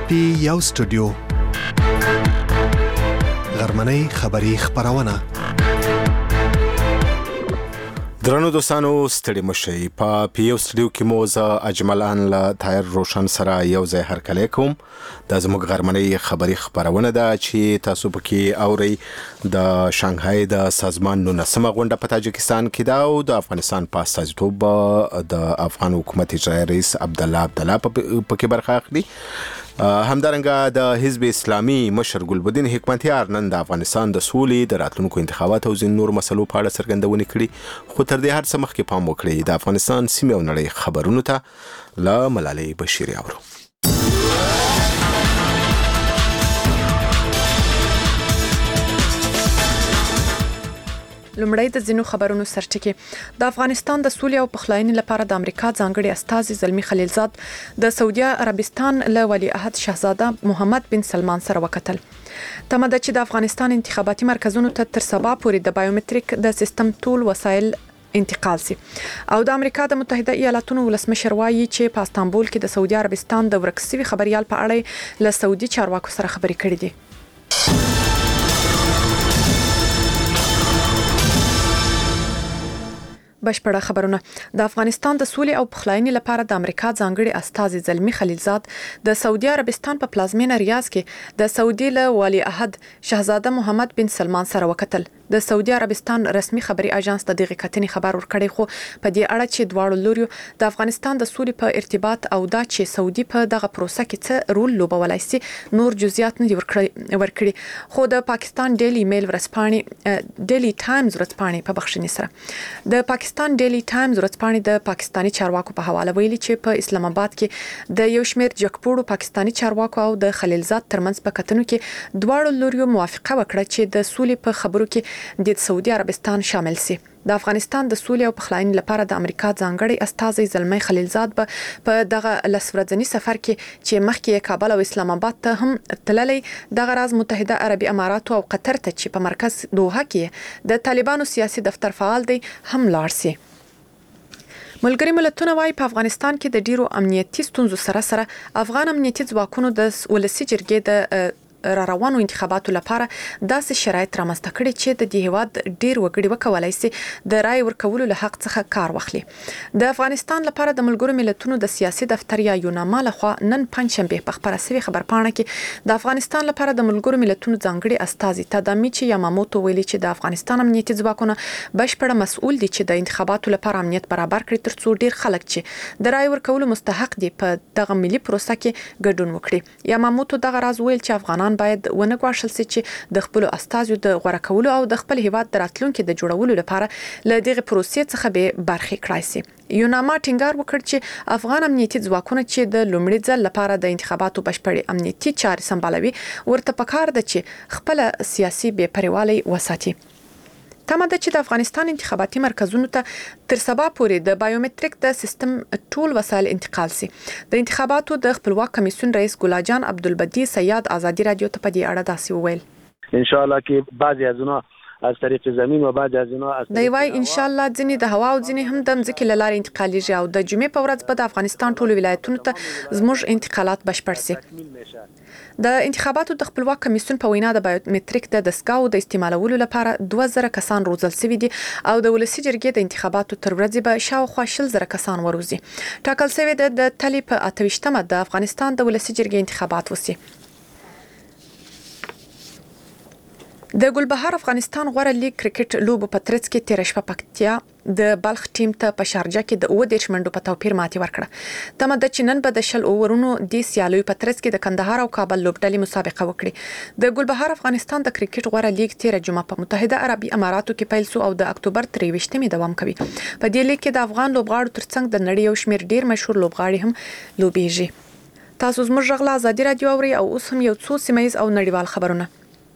پی یو سټوډیو غرمنۍ خبری خبرونه درنو دوستانو ستړي مشي په پی یو سټوډیو کې مو ز اجملان له طاهر روشن سره یو ځای هرکلی کوم د زموږ غرمنۍ خبری خبرونه ده چې تاسو پکې اوري د شانګهای د سازمان 19مه غونډه په تاجکستان کې دا او د افغانستان په استازیتوب د افغان حکومت اجرایي رئیس عبدالله پکې برخه اخلي. همدارنګه د حزب اسلامي مشر ګلبدین حکمتیار نن د افغانستان د سولې د راتلونکو انتخاباتو او ځینو نور مسلو په اړه څرګندونې کړې، خو تر دې هر څه مخکې پام وکړئ د افغانستان سیمې او نړۍ خبرونو ته له ملالۍ بشیر اورو. لومړی د ځینو خبرونو سرټکی. د افغانستان د سولې او پخلاینې لپاره د امریکا ځانګړي استازي زلمی خلیلزاد د سعودي عربستان له ولیعهد شاهزاده محمد بن سلمان سره وکتل. تمه ده چې د افغانستان انتخاباتي مرکزونو ته تر سبا پورې د بایومټریک د سیستم ټول وسایل انتقال سي. او د امریکا د متحده ایالاتونو ولسمشر وایي چې په استانبول کې د سعودي عربستان د ورک شوي خبريال په اړه له سعودي چارواکو سره خبرې کړې دي. بشپړه خبرونه. د افغانستان د سولې او پخلاینې لپاره د امریکا ځانګړي استازي زلمی خلیلزاد د سعودي عربستان په پلازمینه ریاض کې د سعودي له ولیعهد شاهزاده محمد بن سلمان سره وکتل. د سعودي عربستان رسمي خبري اژانس د دغه کتنې خبر ورکړی، خو په دې اړه چې دواړو لوريو د افغانستان د سولې په ارتباط او دا چې سعودي په دغه پروسه کې څه رول لوبولای شي نور جزئیات نه ورکړي. خو د پاکستان ډیلی میل ورځپاڼې ډیلی ټایمز ورځپاڼې په بخښنې سره د پاکستان ډیلی ټایمز ورځپاڼې د پاکستانی چارواکو په حواله ویلي چې په اسلام آباد کې د یو شمېر جګپوړو پاکستانی چارواکو او د خلیلزاد ترمنځ په کتنو کې دواړو لوريو موافقه وکړه چې د سولې په خبرو کې د سعودي عربستان شامل سي. د افغانستان د سولې او پخلاینې لپاره د امریکا ځانګړي استازي زلمی خلیلزاد په دغه لسورځنی سفر کې چې مخکې کابل او اسلام آباد ته هم تللی دغه راز متحده عربي امارات او قطر ته چې په مرکز دوحه کې د طالبانو سیاسي دفتر فعال دی هم لاړ سي. ملګری ملتونه وايي په افغانستان کې د ډیرو امنیتي ستونزو سره افغان امنیتي ځواکونو د ولسی جرګې د روانو انتخاباتو لپاره داسې شرایط رامنځته کړي چې د دې هیواد ډیر وګړي وکولای شي د رای ورکولو له حق څخه کار واخلي. د افغانستان لپاره د ملګرو ملتونو د سیاسي دفتر یا یوناما لخوا نن پنځشنبه په خبره سوي خبرپاڼه کې د افغانستان لپاره د ملګرو ملتونو ځانګړي استازي تادامیچی یاماموتو ویلي چې د افغانستان امنیتي ځواکونه بشپړه مسؤل دي چې د انتخاباتو لپاره امنیت برابر کړي ترڅو ډیر خلک چې د رای ورکولو مستحق دي په دغه ملي پروسه کې ګډون وکړي. یاماموتو دغه راز ویل چې افغانان باید ونه غواړل شي چې د خپل استازو د غوړه کولو او د خپل هیواد د راتلونکو د جوړولو لپاره له دغه پروسې څخه به برخې کړای شي. یوناما ټینګار وکړ چې افغان امنیتي ځواکونه چې د لومړي ځل لپاره د انتخاباتو بشپړې امنیتي چارې سمبالوي ورته پکار ده چې خپل سیاسي بې پروايي وساتي. تمه ده چې د افغانستان انتخاباتي مرکزونو ته تر سبا پورې د بایومټریک د سیستم ټول وسایل انتقال سي. د انتخاباتو د خپلواک کمیسیون رئیس ګلاجان عبدالبدی سیاد ازادي رادیو ته په دې اړه داسې وویل. ان شاء الله کې بعضی از اونها از طریق زمین و بعضی از اونها دی وای ان شاء الله ځینې د هوا او ځینې هم د ځمکې له لارې انتقالیږي او د جمعې په ورځ به د افغانستان ټولو ولایتونو ته زموږ انتقالات بشپړ سي. د انتخاباتو د خپلواک کمیسیون په وینا د بایومټریک د دستګاو د استعمالولو لپاره 2000 کسان روزل شوي دي او د ولسی جرګې د انتخاباتو تر ورځې به شاوخوا 10000 کسان وروزي. ټاکل شوی د تلی په 28مه د افغانستان د ولسی جرګې انتخابات وسی. د ګلبهار افغانستان غوړه لیګ کرکټ لوبو په ترڅ کې 13 شپه پکتیا د بلخ ټیم ته په شارجه کې د 10 منډو په توپیر ماتې ورکړه. تمه ده چې نن به د شل اوورونو د سیالیو په ترڅ کې د کندهار او کابل لوبډلې مسابقه وکړي. د ګلبهار افغانستان د کرکټ غوړه لیګ 13 جمعه په متحده عربي اماراتو کې پیل شو او د اکتوبر 23مې دوام کوي. په دې لیګ کې د افغان لوبغاړو ترڅنګ د نړۍ یو شمېر ډیر مشهور لوبغاړي هم لوبېږي. تاسو زموږ غلا ازادي رادیو اوري او اوس هم یو څو سیمایز او نړیوال خبرونه.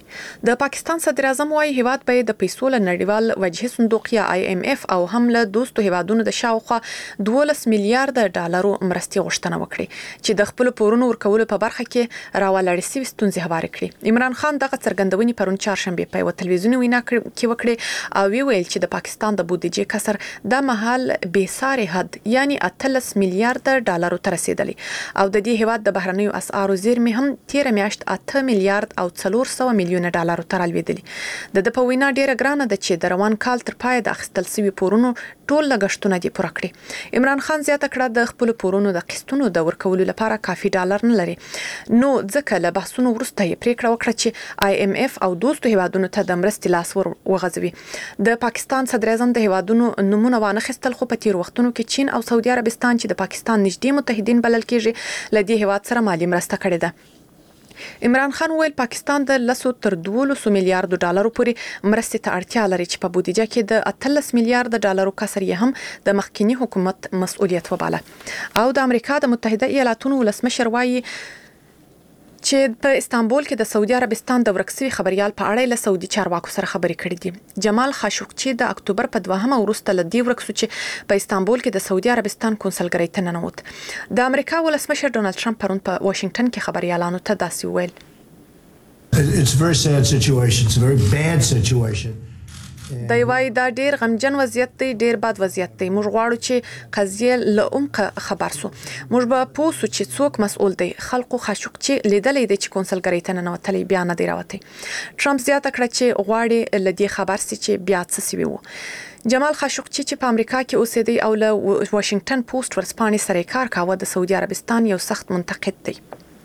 د پاکستان صدر اعظم وايي هیواد به د پیسو له نړیوال وجهي صندوق یا IMF او هم له دوستو هیوادونو د شاوخوا 12 میلیارډ ډالرو مرستې غوښتنه وکړي چې د خپل پورونو ورکولو په برخه کې راولاړې سوي ستونزې هوارې کړي. عمران خان دغه څرګندونې پرون چهارشنبه په یو تلویزیوني وینا کې وکړي او ویل چې د پاکستان د بودیجې کسر د مهال به ساري حد یعنی 13 میلیارډ ډالرو ته رسیدلی او د دې هیواد د بهرنیو اسعارو زیرمې هم تیر میاشت 8 میلیارډ او 400 میلیون ډالرو ته رالوېدلي. د په وینا ډیره ګرانه ده چې د روان کال تر پای د اخیستل شوي پورونو ټول لګښتونه دي پوره کړي. عمران خان زیاته کړه د خپل پورونو د قسطونو د ورکولو لپاره کافي ډالر نه لري نو ځکه له بحثونو وروسته یې پریکړه وکړه چې IMF او دوستو هیوادونو ته د مرستې لاس وغځوي. د پاکستان صدر اعظم د هیوادونو نمونه وانخیستل خو په تیر وختونو کې چین او سعودي عربستان چې د پاکستان نږدې متحدین بلل کېږي له دې هیواد سره مالی مرسته کړې ده. عمران خان ویل پاکستان د 10 تر 12 میلیارډ ډالرو پورې مرستې ته اړتیا لري چې په بودیجه کې د 13 میلیارډ ډالرو کسر یې هم د مخکینی حکومت مسؤلیت وباله. او د امریکا د متحده ایالاتونو ولسمشر وایي چې په استانبول کې د سعودي عربستان د ورکسوي خبريال په اړه له سعودي چارواکو سره خبرې کړې دي. جمال خاشقچي د اکتوبر په 2 وروسته له دې ورکسو چې په استانبول کې د سعودي عربستان کنسولګرۍ ته ننوت. د امریکا ولسمشر ډونالد ټرمپ پرون په واشنگټن کې خبريالانو ته داسې وویل. It's a very sad situation. It's a very bad situation. دا وایي دا ډیر غمجن وضعیت دی، ډیر بد وضعیت دی. موږ غواړو چې قضیه له عمق خبر سو. موږ به پوه سو چې څوک مسؤل دی. خلکو خاشقچي لیدلې دي چې کنسولګرۍ ته ننوتلی بیا نه دی راوتی. ټرمپ زیاته کړه چې غواړي له دې خبر سي چې بیا څه سوي وو. جمال خاشقچي چې په امریکا کې اوسېدی او له واشنگټن پوسټ ورځپاڼې سره کار کاوه د سعودي عربستان یو سخت منتقد دی.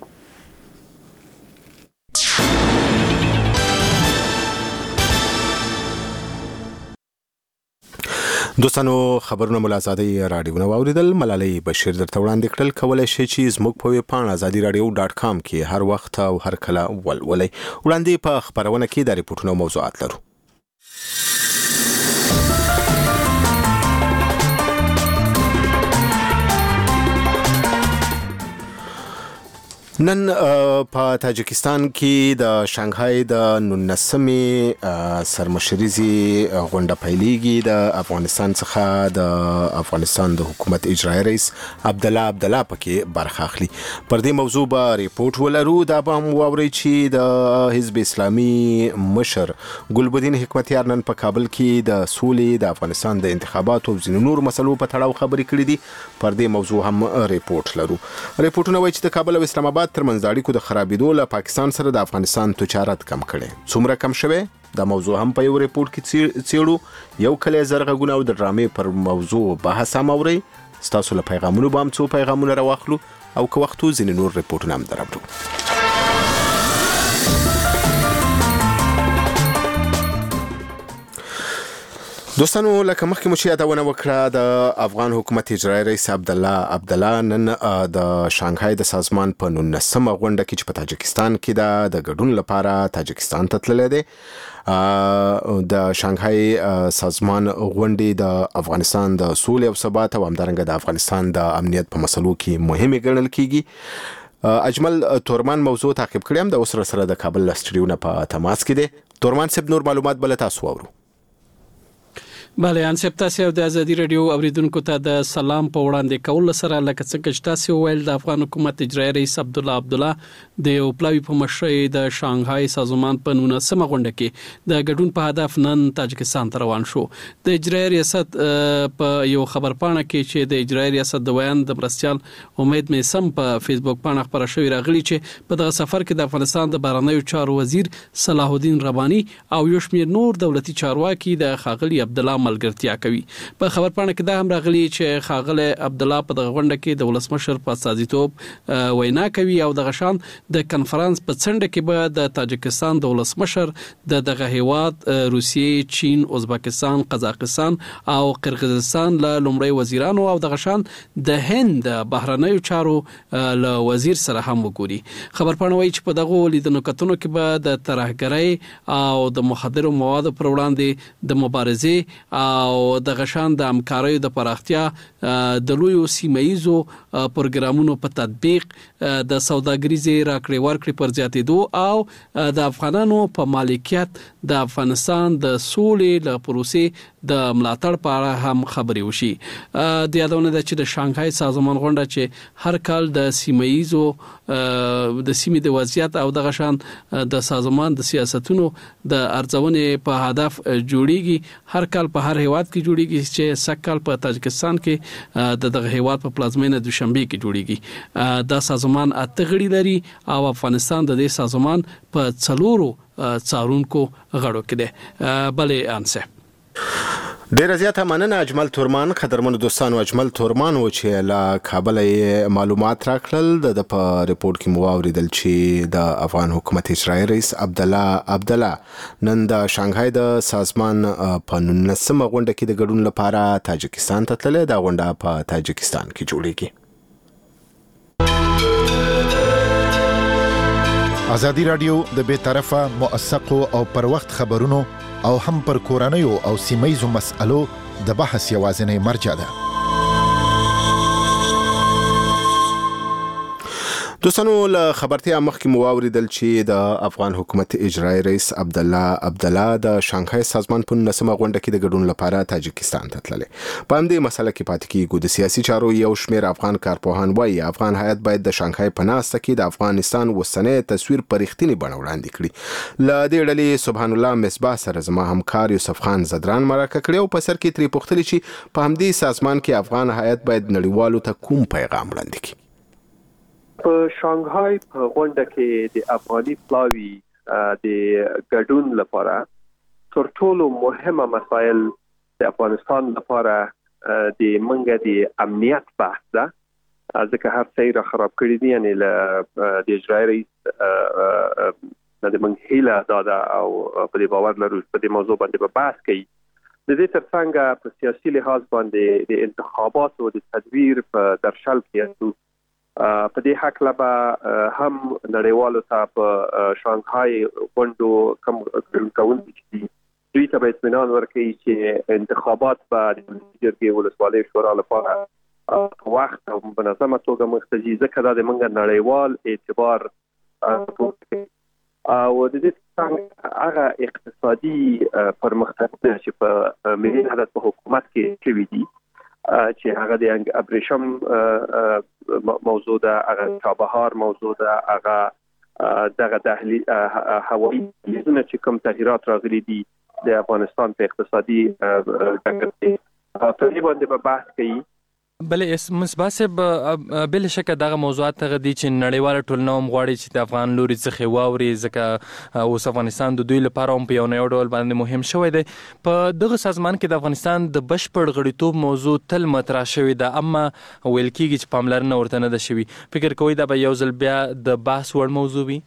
دوستانو خبرونه ملازادي رادیو واوریدل. ملالۍ بشیر درته وړاندې کړل. کولای شئ چې زموږ په ویب پاڼه azadiradio.com کې هر وخت او هر کله ولولئ. وړاندې په خبرونه کې د ریپورتونو موضوعات لرو. نن په تاجکستان کې د شانګهای د 19مې سرمشریزي غونډه پیلېږي. د افغانستان څخه د افغانستان د حکومت اجرایی رئیس عبدالله پکې برخه اخلي. پر دې موضوع به ریپورت ولرو. دا به هم واورئ چې د حزب اسلامي مشر ګلبدین حکمتیار نن په کابل کې د سولې د افغانستان د انتخاباتو او ځینو نور مسلو په تړاو خبرې کړې دي. پر دې موضوع هم ریپورت لرو. ریپورتونه وایي چې د کابل او اسلام آباد ترمنځ د اړیکو د خرابېدو له پاکستان سره د افغانستان تجارت کم کړي. څومره کم شوی دا موضوع هم په یو ریپورت کې څېړو. یو کلی زرغونه او د ډرامې پر موضوع بحث هم اورئ. ستاسو له پیغامونو به هم څو پیغامونه راواخلو او که وخت ځینې نور ریپورتونه هم درابرو. دوستانو لکه مخکې مو چې یادونه وکړه د افغان حکومت اجرایی رئیس عبدالله نن د شانګهای د سازمان په 19مه غونډه کې چې په تاجکستان کې د ګډون لپاره تاجکستان ته تللی دی. د شانګهای سازمان غونډې د افغانستان د سولې او ثبات او همدارنګه د افغانستان د امنیت په مسلو کې مهمه ګڼل کیږي. اجمل تورمان موضوع تعقیب کړم. د اوس سره د کابل استډیو نه په تماس کې دی. تورمان صاحب نور معلومات بل تاسو اورو. بله انسپ تاسو د ازادي رادیو اوریدونکو ته د سلام په وړاندې کول سره لکه څنګه چې تاسو ویل د افغان حکومت اجرایی رئیس عبدالله د اوپلاوی په مشرۍ د شانګهای سازمان په 19مه غونډه کې د ګډون په هدف نن تاجکستان ته روان شو. د اجرایی ریاست په یو خبرپاڼه کې چې د اجرایی ریاست د ویان د مرستيال امید میسم په فیسبوک باندې خبره شوې راغلی چې په دغه سفر کې د افغانستان د بهرنیو چارو وزیر صلاح الدین ربانی او یو شمېر نور دولتي چارواکي د خاغلی عبدالله ملګرتیا کوي. په خبرپاڼه کې دا هم راغلی چې خاغلی عبدالله په دغه غونډه کې د ولسمشر په استازیتوب وینا کوي او دغه شان د کنفرانس په څنډه کې به د تاجکستان د ولسمشر دغه هیواد روسیې، چین، ازبکستان، قزاقستان او قرغیزستان له لومړی وزیرانو او دغه شان د هند بهرنیو چارو له وزیر سره هم وګوري. خبرپاڼه وایي چې په دغه لیدنو کتنو کې به د ترهګرۍ او د مخدرو موادو پر وړاندې د مبارزې او د غشان د همکارۍ د پراختیا د لویو سیمایزو پروګرامونو په تطبیق د سوداګریزي راکړې ورکړې پر زیاتېدو او د افغانانو په مالکیت د افغانستان د سولې له پروسې د ملاتړ په اړه هم خبرې وشي. د یادونه ده چې د شانګهای سازمان غونډه چې هر کال د سیمایزو د سیمې د وضعیت او د غشان د سازمان د سیاستونو د ارزونې په هدف جوړیږي. هر کال په هر هیواد کې جوړیږي چې سکهال په تاجکستان کې د دغه هیواد په پلازمینه دوشنبه کې جوړیږي. دا سازمان اته غړي لري او افغانستان د دې سازمان په څلورو څارونکو غړو کې ده. بلې انسه ډیر زیاته مننه اجمل تورمان. قدرمن دوستانو، اجمل تورمان و چې له کابل معلومات راکړل. د په ریپورت کې مو اوریدل چې د افغان حکومت اجرایی رئیس عبدالله نن د شانګهای د سازمان په 19مه غونډه کې د ګډون لپاره تاجکستان ته تللی. دا غونډه په تاجکستان کې جوړیږي. ازادي رادیو د بے طرفه موثقو او پر وخت خبرونو او هم پر کورنیو او سیمایزو مسألو د بحث یوازینی مرجع ده. دوستانو، له خبرتیا مخکې مو اوریدل چې د افغان حکومت اجرایی رئیس عبدالله د شانګهای سازمان په 19مه غونډه کې د ګډون لپاره تاجکستان ته تللی. په همدې مسله کې پاتې کیږو. د سیاسي چارو یو شمېر افغان کارپوهان وایي افغان هیات باید د شانګهای په ناسته کې د افغانستان اوسنی تصویر په رښتینې بڼه وړاندې کړي. له دې ډلې سبحان الله مصباح سره زما همکار یوسف خان زدران مرکه کړې او په سر کې ترې پوښتلې چې په همدې سازمان کې افغان هیات باید نړیوالو ته کوم پیغام وړاندې کړي. په شانګهای په غونډه کې د افغاني پلاوی د ګډون لپاره تر ټولو مهمه مسایل د افغانستان لپاره د منګه د امنیت بحث ده. ځکه هر څه را خراب کړی دي، یعنی د اجرایی رئیس د منګهیله دادا او په دې باور لرو په دې موضوع باندې بحث کوي. د دې ترڅنګ په سیاسي لحاظ باندې د انتخاباتو د تدویر په درشل کې په دې حق لبا هم نړیوالو ته په شانګهای غونډو کوم کوونکي دوی ته به اطمینان ورکړي چې انتخابات به د جرګې ولسوالۍ شورا لپاره په وخت او منظمه توګه مختجي، ځکه دا د موږ نړیوال اعتبار او د دې څنګه هغه اقتصادي پرمختګ چې په ملي حالت په حکومت کې شوي دي چې هغه د ابریشم موضوع ده، هغه چابهار موضوع ده، هغه دغه دهلیز هوایی دهلیزونه چې کوم تغییرات راغلي دي د افغانستان په اقتصادي ډګر کې په دې باندې به بحث کوي. بلې مصباحب بل شکه دغه موضوعات غدي چې نړیواله ټولنه هم غواړي چې د افغان لوري څخه واوري، ځکه اوس افغانستان د دوی لپاره هم په یو نه ډول باندې مهم شوی دی. په دغه سازمان کې د افغانستان د بشپړ غړیتوب موضوع تل مطرح شوی ده، اما ویل کېږي چې پاملرنه ورته نه ده شوی. فکر کوئ دا به یو ځل بیا د بحث وړ موضوع وي؟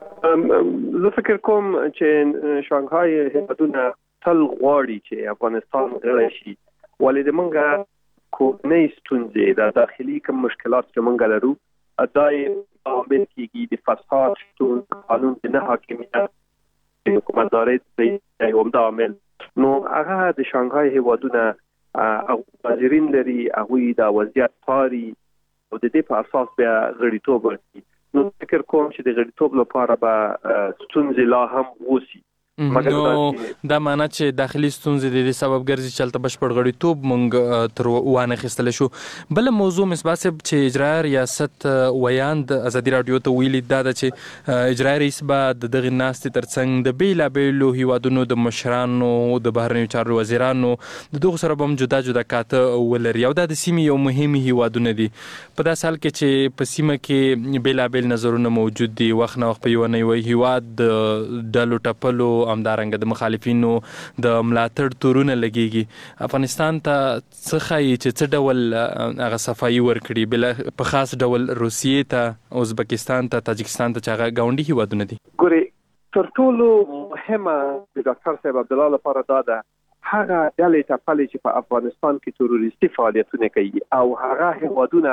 زه فکر کوم چې شانګهای هیوادونه تل غواړي چې افغانستان غړی شي، ولې د موږ کورنۍ ستونزې د داخلي کوم مشکلات چې موږ لرو دای عامل کېږي د فساد شتون، قانون د نه حاکمیت، د حکومتدارۍ د یو عامل. نو هغه د شانګهای هیوادونه او حاضرین لري، هغوی د وضعیت څاري او د دې په اساس بیا غړیتوب ورکړي. نو فکر کوم چې د غړیتوب لپاره به ستونزې لا هم وشي. نو دا معنی چې داخلي ستونزې د دې سبب ګرځي چې تلته بشپړ غړیتوب مونږ تر وانه خستل شو. بل موضوع مصباح صاحب چې اجرایی ریاست ویاند ازادي رادیو ته ویلي دا چې اجرایی رئیس به دغه ناستې ترڅنګ د بیلابیلو هیوادونو د مشرانو، د بهرنیو چارو وزیرانو د دغه سره هم جدا جدا کاته ولري او دا د سیمې یو مهم هیوادونه دي. په داسې حال کې چې په سیمه کې بیلابیل نظرونه موجود دي، وخت نه وخت په یو نه یو هیواد د ډلو ټپلو همدارنګه د مخالفینو د ملاتړ تورونه لګيږي. افغانستان ته څه ښایي چې څه ډول هغه صفایي ورکړي، بل په خاص ډول روسیې ته، ازبکستان ته، تاجکستان ته چې هغه ګاونډي هیوادونه دي؟ ګوري تر ټولو مهمه د ډاکټر صاحب عبدالله لپاره دا ده هغه ډلې ټپلې چې په افغانستان کې تروریستي فعالیتونه کوي او هغه هیوادونه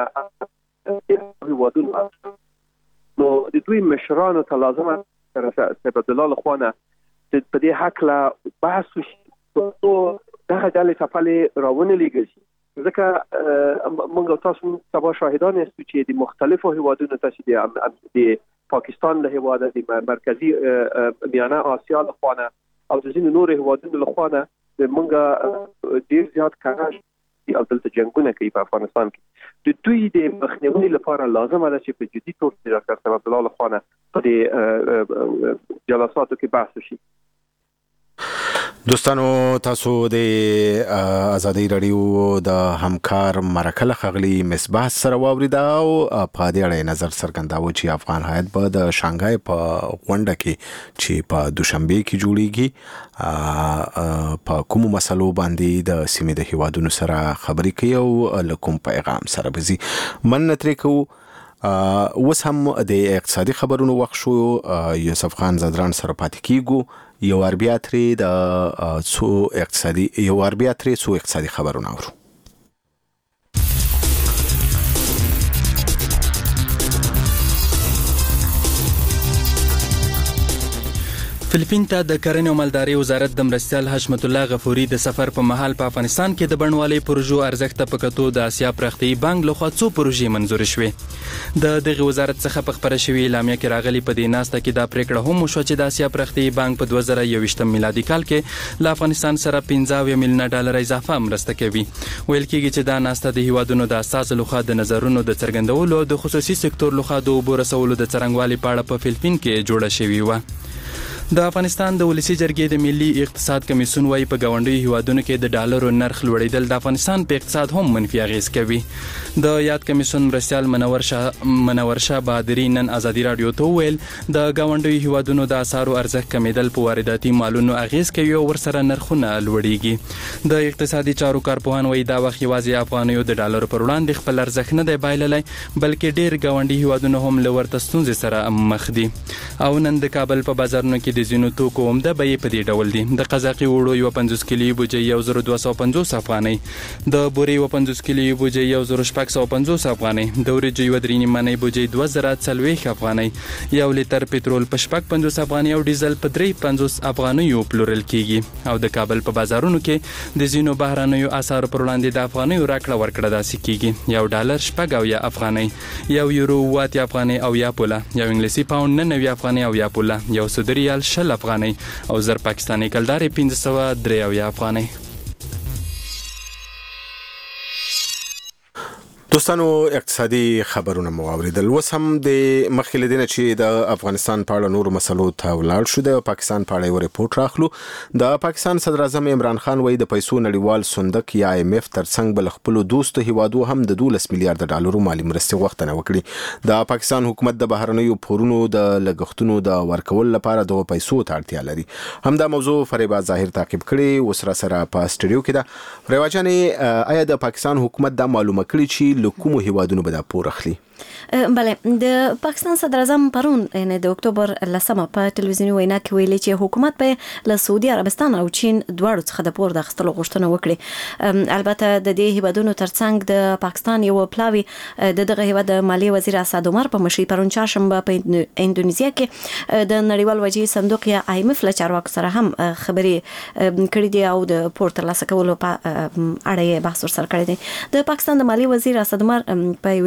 نو د دوی مشرانو ته لازمه صاحب عبدالله لخوانه په دې حق لا بحث وشي، دغه ډلې څپلې راونه لېږي ځکه موږ تاسو سبا شاهدان یاستو چې د مختلفو هیوادونو ته د پاکستان له هیواده د مرکزی میانه آسیا له خوانه او د ځینو نورو هیوادونو له خوانه موږ ډیر زیات کارش او دلته جنگونه کوي په افغانستان کې د دوی د مخنیوي لپاره لازم ده چې په جدي توګه د ډاکټر صاحب عبدالله له خوانه په دې جلساتو کې بحث وشي. دوستانو تاسو د ازادي رادیو د همکار مرکه خغلی مصباح سره واوریدا او په دې اړه نظر څرګنداوه چې افغان هیات په د شانګهای په غونډه کې چې په دوشنبه کې جوړیږي په کوم مسلو باندې د سیمې د هیوادونو سره خبرې کوي او لکم پیغام سره بزي من نترې کو اوس هم د اقتصادي خبرونو وخت شو. یوسف خان زدران سره پاتې کیږو یو اربیا ترې د څو اقتصادي خبرونه اورو. فلیپین ته د کرنې او مالدارۍ وزارت د مرستیال حشمت الله غفوري د سفر په مهال په افغانستان کې د بڼوالۍ پروژو ارزښت په کتو د اسیا پرختیایي بانک لخوا څو پروژې منظور شوې. د دغه وزارت څخه په خبره شوې اعلامیه کې راغلي په دې ناسته کې دا پریکړه هم وشوه چې د اسیا پرختیایي بانک په 2021 میلادي کال کې له افغانستان سره 15 میلیون ډالر اضافه مرسته کوي. ویل کېږي چې دا ناسته د هیوادونو د اساس لخوا د نظرونو د څرګندولو د خصوصي سکتور لخوا د اوبو رسولو د څرنګوالي په اړه په فلیپین کې جوړه شوې و. د افغانستان د ولسی جرګې د ملي اقتصاد کمیسیون وايي په گاونډي هیوادونو کې د ډالرو نرخ لوړېدل د افغانستان په اقتصاد هم منفي اغیز کوي. د یاد کمیسیون مرستیال منور شاه بهادری نن ازادي رادیو ته ویل د گاونډي هیوادونو د اسعارو ارزښت کمیدل په وارداتي مالونو اغیز کوي او ورسره نرخونه لوړېږي. د اقتصادي چارو کارپوهان وايي دا وخت یوازې افغانیو د ډالرو پر وړاندې خپل ارزښت نه دی بایللی بلکې ډیر گاونډي هیوادونو هم له ورته ستونزې سره مخ دي. او نن د کابل په بازارونو کې د زینو توکو عمده بیې په دې ډول دي. د قزاقي وړو 50 کیلو بوجي 1250 افغانۍ، د بوري 50 کیلو بوجي 1650 افغانۍ، د ورجو 3 مانې بوجي 2040 افغانۍ، 1 لیټر پټرول په 55 افغانۍ او ډیزل په 350 افغانۍ پلورل کیږي. او د کابل په بازارونو کې د زینو بهرانیو اسعارو پر وړاندې د افغانۍ راکړه ورکړه داسې کیږي. 1 ډالر شپږ افغانۍ، 1 یورو 8 افغانۍ او یا پوله، 1 انګلیسي پاوند 90 افغانۍ او یا پوله، 1 سعودي ریال 60 افغانۍ او زر پاکستاني کلدار 503 افغانۍ. دوستانو اقتصادي خبرونه مو اوریدل. اوس هم د مخکې له دې چې د افغانستان په اړه نورو مسلو ته ولاړ شو د پاکستان په اړه یو ریپورت راخلو. د پاکستان صدر اعظم عمران خان وایي د پیسو نړیوال صندوق یا IMF ترڅنګ بل خپل دوستو هیوادو هم د 12 میلیارډ ډالرو مالی مرستې غوښتنه وکړي. د پاکستان حکومت د بهرنیو پورونو د لګښتونو د ورکول لپاره د پیسو ته اړتیا لري. همدا موضوع فریبا ظاهر تعقیب کړي. اوس را سره په استډیو کې ده. فریبا جانې آیا د پاکستان حکومت دا معلومه کړي چې کوم هیوادونو به دا پور اخلي؟ بله، د پاکستان صدر اعظم پرون یعنی د اکتوبر 10 په ټلویزیوني وینا کې ویلي چې حکومت به له سعودي عربستان او چین دواړو څخه د پور د اخیستلو غوښتنه وکړي. البته د دې هیوادونو ترڅنګ د پاکستان یو پلاوی د دغه هیواد مالی وزیر اسد عمر په مشرۍ پرون چهارشنبه په اندونیزیا کې د نړیوال وجهي صندوق یا IMF له چارواکو سره هم خبرې کړې دي او د پور ترلاسه کولو په اړه یې بحث ورسره کړی دی. د پاکستان د مالی وزیر اسد عمر په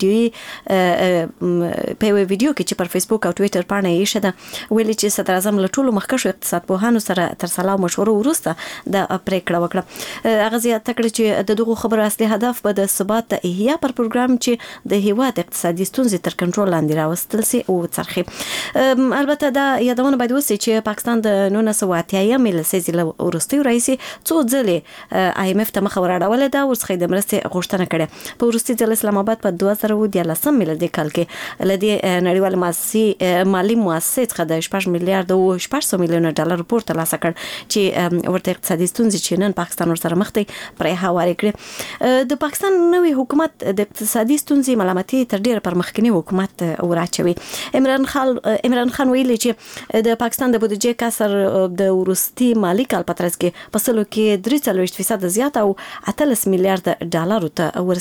ویډیو کې چې پر فیسبوک او ټوئیټر باندې یې شته ویلي چې صدر اعظم له ټولو مخکښو اقتصاد پوهانو سره تر سلا مشورو وروسته د پریکړه وکړه. هغه زیاته کړې چې د دغه خبرو اصلي هدف به د ثبات د احیا پر پروګرام چې د هیواد اقتصادي ستونزې تر کنټرول لاندې راوستل سي او څرخي. البته دا یادونه باید وسي چې پاکستان د 1980 لسیزې له وروستیو راځي څو ځلې IMF ته مخ وراړولې ده او څخه د مرستې غوښتنه کړې. په وروستي ځل اسلام آباد په 2013 میلادي کال کې لدی نړیوال مالی مؤسسې څخه د 6 میلیارډ او 600 میلیون ډالر پور ترلاسه کړ چې ورته اقتصادي ستونزې چې نن پاکستان ورسره مخ دی پرې هوارې کړې. د پاکستان نوې حکومت د اقتصادي ستونزې ملامتي تر ډیره پر مخکنی حکومت وراچوي. عمران خان ویلي چې د پاکستان د بودیجې کسر د وروستي مالی کال په ترڅ کې په سلو کې 43% زیات او 18 میلیارډ ډالر ته ورسېد. نو ځکه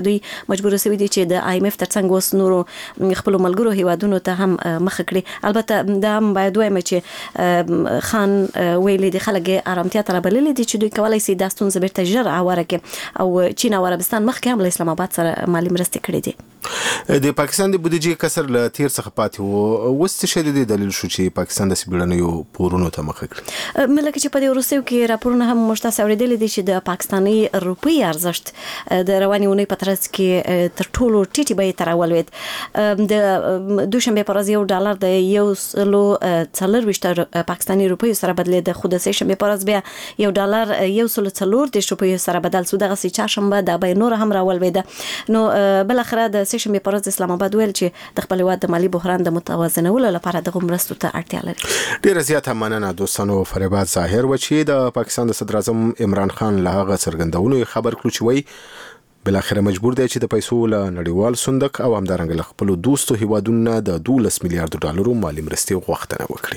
دوی مجبور شوي دي چې د IMF ترڅنګ اوس نورو خپل ملګرو هیوادونو ته هم مخ کړي. البته دا هم باید وایم چې خان ویلي د خلک آرامتیا تر بللې دي چې دوی کولای شي د ستونزې بیرته ژر اواره کړي او چین او عربستان مخکې هم له اسلام آباد سره مالی مرستې کړې دي. د پاکستان د بودیجې کسر له تیر څخه پاتې وو. اوس څه شی د دلیل شو چې پاکستان د سیبلنیو پورونو ته مخ کړ؟ ملک چې په دې وروستیو کې راپورونه هم مشتاس اوریدل دي چې د پاکستاني روپی ارزښت د رواني اونۍ په ترڅ کې تر ټولو ټیټي به تر اولوید. د دوشنبه پر ورځ $1 د 1.24 پاکستاني روپی سره بدلې د خود سه شنبه پر ورځ بیا $1.4 روپی سره بدل سو. دغه سه چهارشنبه د به نور هم راولوید. نو بل اخره د سه شنبه پر ورځ اسلام آباد ویل چې د خپل هیواد د مالی بحران د متوازنولو لپاره د مرستو ته اړتیا لري. ډیره زیاته مننه دوستانو. فریبات ظاهر و چې د پاکستان د صدر اعظم عمران خان له هغه څرګندونو خبر کړو چې وایي بل اخر مجبور دی چې د پیسو له نړیوال صندوق او همدارنګه له خپل دوستو هیوادونو د $12 میلیارډ مالی مرستې غوښتنه وکړي.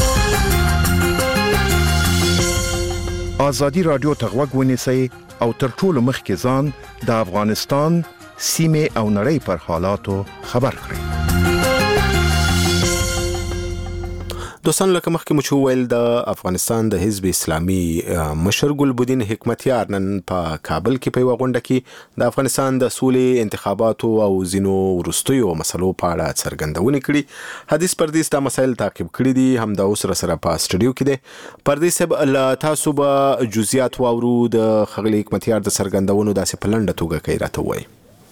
آزادی رادیو ته غوږ ونیسئ او تر ټولو مخکې ځان د افغانستان سیمه او نړۍ پر حالاتو خبر کړئ. دوستان لکه مخکې مو چې ویل د افغانستان د حزب اسلامي مشر ګلبدین حکمتیار نن په کابل کې په یوه غونډه کې د افغانستان د سولې انتخاباتو او ځینو وروستیو مسلو په اړه څرګندونې کړي. حدیث پردیس دا مسایل تعقیب کړي دي. هم د اوس سره په سټډیو کې دی. پردیس صاحب تاسو به جزئیات واورو د ښاغلي حکمتیار د څرګندونو داسې په لنډه توګه کوي راته وایي.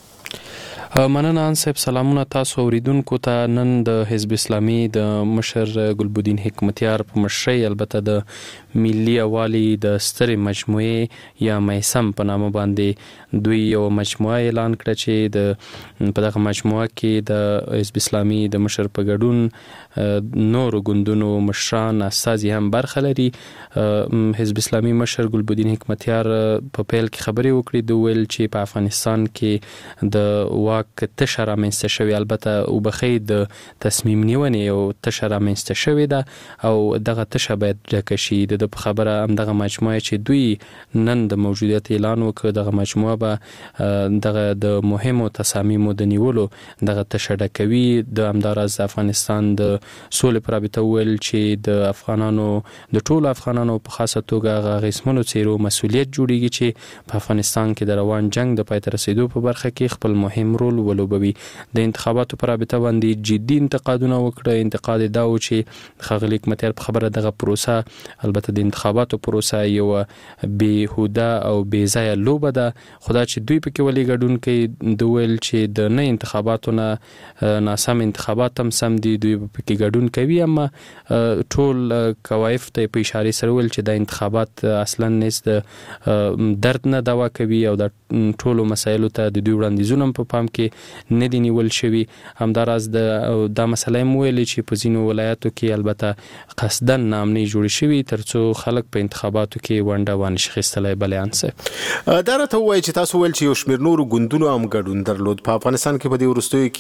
مننه ان صاحب. سلامونه تاسو اوریدونکو ته. نن د حزب اسلامي د مشر ګلبدین حکمتیار په مشرۍ البته د ملي اوالي د سترې مجموعې یا مېسم په نامه باندې دوی یو مجموعه اعلان کړه چې د په دغه مجموعه کې د حزب اسلامي د مشر په ګډون نورو ګوندونو مشران استازي هم برخه لري. حزب اسلامي مشر ګلبدین حکمتیار په پیل کې خبرې وکړې. دوی ویل چې په افغانستان کې د تشه رامنځته شوې، البته وبخي د تصمیم نیونې او تشه رامنځته شوې ده او دغه تشه باید ډکه شي. د خبره هم دغه مجموعه چې دوی نن د موجودیت اعلان وکړ، دغه مجموعه به دغه د مهمو تصامیمو د نیولو دغه تشه ډکوي. د همداراز افغانستان د سولې پر رابطه ویل چې د افغانانو د ټولو افغانانو په خاصه توګه هغه غیسمنو څیرو مسؤلیت جوړیږي چې په افغانستان کې د روان جنگ د پای ته رسیدو په برخه کې خپل مهم رول ولوبوي. د انتخاباتو پر رابطه باندې جدي انتقادونه وکړه. انتقاد دا و چې ښاغلي حکمتیار په خبره دغه پروسه، البته د انتخاباتو پروسه یو بیهوده او بې ځایه لوبه ده. خدا چې دوی پکې ولې ګډون کوي، دوی ویل چې د نه انتخاباتو نه ناسم انتخابات هم سم دي، دوی پکې ګډون کوي. اما ټول کوایف ته په اشاره سره ویل چې د انتخابات اصلا نس د درد نه دوا کوي او د ټولو مسایلو ته د دوی وړاندیزونه په پام کې نه دي نیول شوي. همداراز دا مسله هم ویلې چې په ځینو ولایاتو کې البته قصدن نامنۍ جوړې شوي ترڅو خلک په انتخاباتو کې ونډه وانه شي اخیستلی. بلې انسه دا راته ووایي چې تاسو ویل چې یو شمېر نورو ګوندونو هم ګډون درلود په افغانستان کې. په دې وروستیو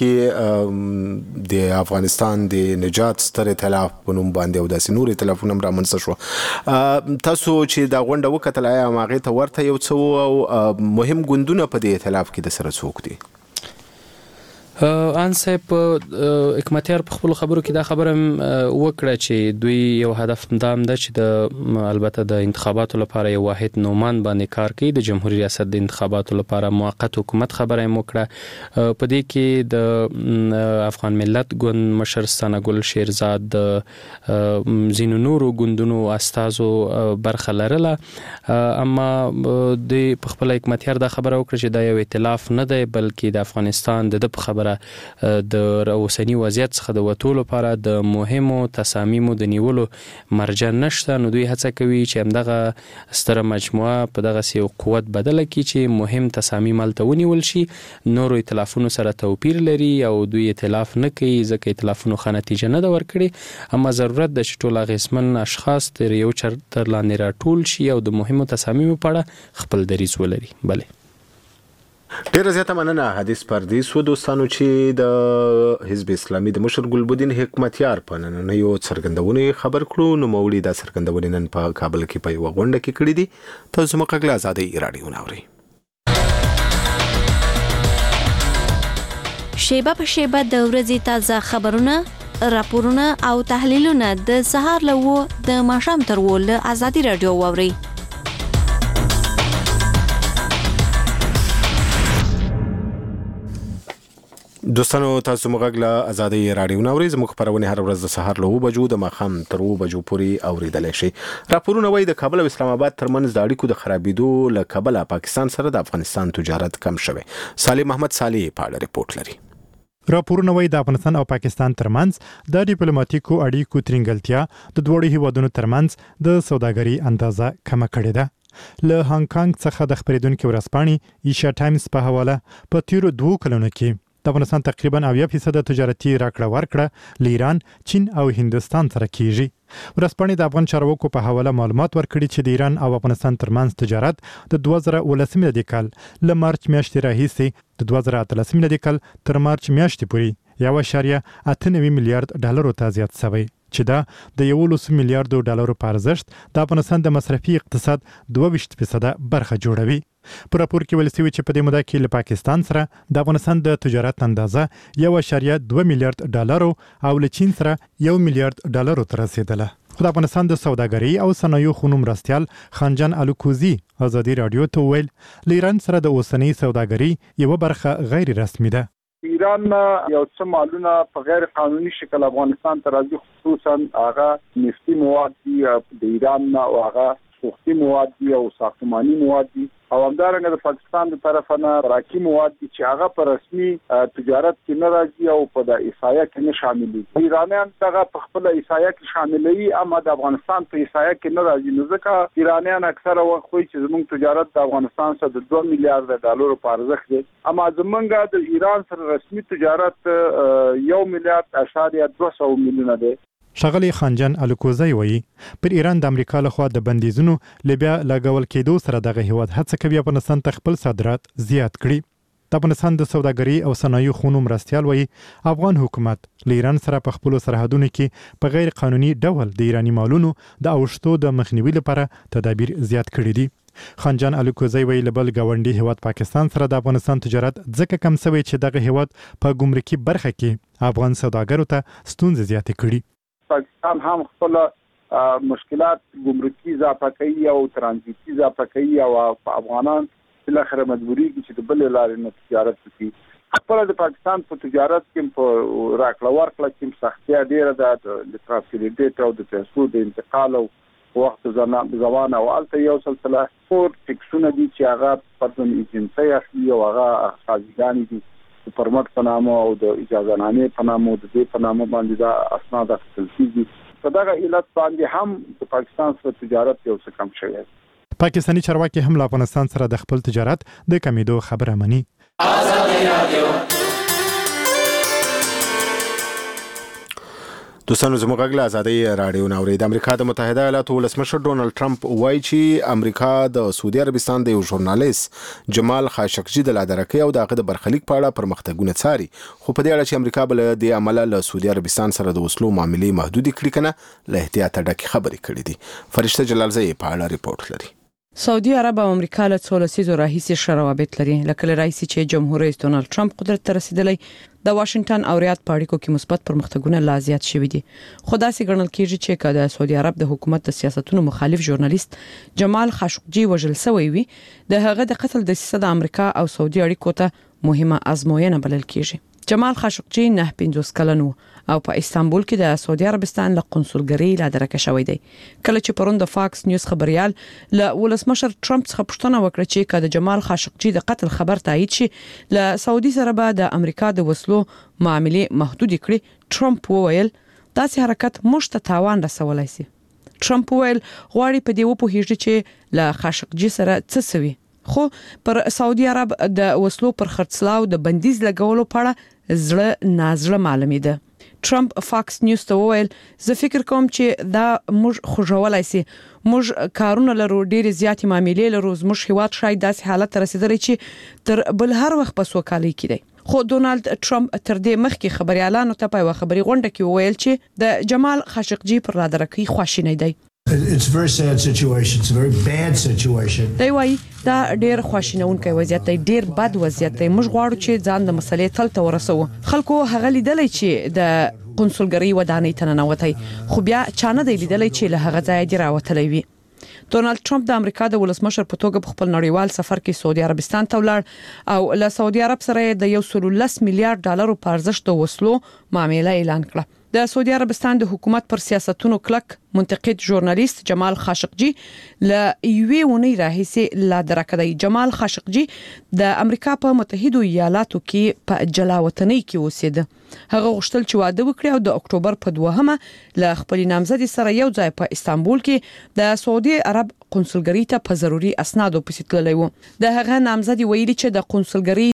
کې د افغانستان د نجات ستر ائتلاف په نوم باندې او داسې نور ائتلافونه هم رامنځته شو. تاسو چې دا غونډه وکتل آیا هغې ته ورته یو څه او مهم ګوندونه په دې ائتلاف کې د سره څوک دي؟ ان صاحب حکمتیار په خپل خبرو کې دا خبره وکړه چې دوی یو هدف دام ده چې د البته د انتخاباتو لپاره یو واحد نومان باندې کار کوي. د جمهوریت ریاست د انتخاباتو لپاره موقت حکومت خبره وکړه. په دې کې د افغان ملت ګوند مشر ثناګل شیرزاد د زینو نورو ګوندونو استازو برخه لرله. اما د خپل حکمتیار دا خبره وکړه چې دا یو ائتلاف نه دی بلکې د افغانستان د خبره د اوسنی وضعیت څخه د وټولو لپاره د مهمو تصامیمو د نیولو مرجع نشته. نو دوی هڅه کوي چې همدغه ستره مجموعه په دغه یو قوت بدله کړي چې مهم تصامیم هلته ونیول شي. نورو ائتلافونو سره توپیر لري او دوی ائتلاف نه کوي ځکه ائتلافونو ښه نتیجه نه ده ورکړې. اما ضرورت ده چې ټول اغیزمن اشخاص تر یو چتر لاندې راټول شي او د مهمو تصامیمو په اړه خپل دریځ ولري. بله ډیره زیاته مننه حدیث پردیس و دوستانو چې د حزب اسلامي د مشر ګلبدین حکمتیار په نننیو څرګندونې خبر کړو. نو موړي دا څرګندونې نن په کابل کې په یوه غونډه کې کړې دي. تاسو مو غږ له آزادۍ رادیو اورئ. شیبه په شیبه د ورځې تازه خبرونه، راپورونه او تحلیلونه د سهار له 9 د ماښام تر 10 له آزادي رادیو واوري. دوستانو تاسو موږ له آزادي رادیو نوري زموږ خبرونه هر ورځ د سهار له 9 بجو د ماښام تر 9 بجو پورې اوریدلای شي. راپورونه وایي د کابل او اسلام آباد ترمنځ د اړیکو د خرابېدو له کبله پاکستان سره د افغانستان تجارت کم شوی. صالح محمد صالح په اړه ریپورت لري. راپورونه وایي د افغانستان او پاکستان ترمنځ د ډیپلوماټیکو اړیکو ترنګلتیا د دوه هیوادونو ترمنځ د سوداګرۍ اندازه کم کړې ده. له هانګ کانګ څخه د خبرېدونکو ورځپاڼې ایشیا ټایمز په حواله په تیرو 2 کلونو کې د افغانستان تقریبا 80% تجارتي راکړه ورکړه له ایران، چین او هندستان سره کیږي. ورځپاڼې د افغان چارواکو په حواله معلومات ورکړي چې د ایران او افغانستان ترمنځ تجارت د 2019 میلادي کال له مارچ میاشتې راهیسې د 2013 میلادي کال تر مارچ میاشتې پورې 1.98 میلیارډ ډالرو ته زیات شوی، چې دا د 11 میلیارډ ډالرو په ارزښت د افغانستان د مصرفي اقتصاد 22% برخه جوړوي. په راپور کې ویل شوی چې په دې موده کې له پاکستان سره د افغانستان د تجارت اندازه 1.2 میلیارډ ډالرو او له چین سره 1 میلیارډ ډالرو ته رسیدله. خو د افغانستان د سوداګرۍ او صنایعو خونو مرستیال خانجان الکوزي آزادي رادیو ته ویل له ایران سره د اوسنۍ سوداګرۍ یو برخه غیر رسمي ده. ایران یو څه مالونه په غیر قانوني شکل افغانستان ته راځي، خصوصا هغه نفتي مواد دي د ایران او هغه سوختي مواد دي او ساختماني مواد دي، او همدارنګه د پاکستان د طرفه نه راکي مواد دي چې هغه په رسمي تجارت کې نه راځي او په د ایسایا کې نه شامل دي. ایرانیان دغه په خپل ایسایا کې شاملوي، اما د افغانستان په ایسایا کې نه راځي. نو ځکه ایرانیان اکثره وخت وایي چې زموږ تجارت د افغانستان سره د 2 میلیارډ ډالرو په ارزښت دی، اما زمونږ د ایران سره رسمي تجارت 1 میلیارډ 200 میلیونه دی. ښاغلی خانجان الکوزی وایي پر ایران د امریکا لخوا د بندیزونو لبیا لګول کېدو سره دغه هیواد هڅه کوي افغانستان ته خپل صادرات زیات کړي. د افغانستان د سوداګرۍ او صنایعو خونو مرستیال وایي افغان حکومت له ایران سره په خپل سرحدونو کې په غیر قانوني ډول د ایرانی مالونو د اوښتو د مخنیوي لپاره تدابیر زیات کړي دي. خانجان الکوزی وایي له بل ګاونډي هیواد پاکستان سره د افغانستان تجارت ځکه کم شوی چې دغه هیواد په ګمرکي برخه کې افغان سوداګرو ته ستونزې زیاتې کړي. پاکستان هم خپل مشکلات ګمرکي اضافه کوي او ترانزیتي اضافه کوي او افغانان بل اخر مجبوري چې د بل لارې نه تجارت کوي. خپل د پاکستان په تجارت کې په راکړه ورکړه کې سختیا ډیره ده، د ترانسپورټ او د پیسو د انتقال او وخت زمان او الته یو سلسله فور ټیکسونه دي چې هغه پرتون ایجنسي اخلي او هغه خاصګان دي د پرمټ په نامه او د اجازه نامې په نامه او د دې په نامه باندې دا اسناد اخیستل کیږي. په دغه علت باندې هم د پاکستان سره تجارت یو څه کم شوی. پاکستاني چارواکي هم له افغانستان سره د خپل تجارت د کمیدو خبره مني. آزادي رادیو دوستانو زموږ غږ له آزادي رادیو نوري. د امریکا د متحده ایالاتو ولسمشر ډونالد ټرمپ وایي چې امریکا د سعودي عربستان د یو ژورنالیست جمال خاشقجي د لادرکۍ او دغه د برخلیک په اړه پرمختګونه څاري، خو په دې اړه چې امریکا بل د عمله له سعودي عربستان سره د وسلو معاملې محدود کړي کنه له احتیاط ډکه خبرې کړې دي. فرشته جلالزئی په اړه ریپورت لري. سعودي عرب او امریکا له 13 لسیزو راهیسې ښه روابط لري. لکه رئیس چې جمهور رئیس ډونالد ټرمپ قدرت ته رسیدلی د واشنگټن او ریاض په اړیکو کې مثبت پرمختګونه لا زیات شوي دي. خو داسې ګڼل کېږي چې د سعودي عرب د حکومت د سیاستونو مخالف ژورنالیست جمال خاشقجي وژل شوی وي، د هغه د قتل د سیاست د امریکا او سعودي اړیکو ته مهمه ازموینه بلل کېږي. جمال خاشقجي 50 کلن او په استانبول کې د سعودي عربستان له قنصلګرۍ لادرکه شوی دی. کله چې پرون د فاکس نیوز خبريال له ولسمشر ټرمپ څخه پوښتنه وکړه چې کله د جمال خاشقجي د قتل خبر تایید شي له سعودي سره به د امریکا د وسلو معاملې محدود کړي، ټرمپ وویل داسې حرکت موږ ته تاوان رسولای شي. ټرمپ وویل غواړي په دې وپوهیږي چې له خاشقجي سره څه سوي، خو پر سعودي عرب د وسلو پر خرڅلاو د بندیز لګولو په اړه زړه نازړه معلومه ده. ټرمپ فاکس نیوز ته وویل زه فکر کوم چې دا موږ خوشولای سي، موږ کارونه لرو، ډېر زیات معاملې لرو، موږ هیواد شاید داسې حالت رسیدلی چې تر بل هر وخت په سوکالۍ کې دی. خو ډونالد ټرمپ تر دې مخکې خبريالانو ته په خبري غونډه کې وویل چې د جمال خاشقجي پر لادرکۍ خواشینی دی. It's a very sad situation. It's a very bad situation. دی وایي دا ډیر خواشینونکی وضعیت دی، ډیر بد وضعیت دی. موږ غواړو چې ځان د مسلې تل ته ورسوو. خلکو هغه لیدلی چې د قونسلګرۍ ودانۍ ته ننوتی، خو بیا چا نه دی لیدلی چې له هغه ځایه دې راوتلی وي. ډونالد ټرمپ د امریکا د ولسمشر په توګه په خپل نړیوال سفر کې سعودي عربستان ته ولاړ او له سعودي عرب سره د 110 میلیارډ ډالرو په ارزښت د وسلو معامله اعلان کړه. د سعودي عربستان د حکومت پر سیاستونو کلک منتقد ژورنالیست جمال خاشقجي له یوې ونې راهیسې لا درکړی. جمال خاشقجي د امریکا په متحده ایالاتو کې په جلاوطنۍ کې اوسېده. هغه غوښتل چې واده وکړي او د اکتوبر په 2مه له خپل نامزدي سره یو ځای په استانبول کې د سعودي عرب قونسلګرۍ ته په ضروري اسنادو پسې تللی و. د هغه نامزدي ویلي چې د قونسلګرۍ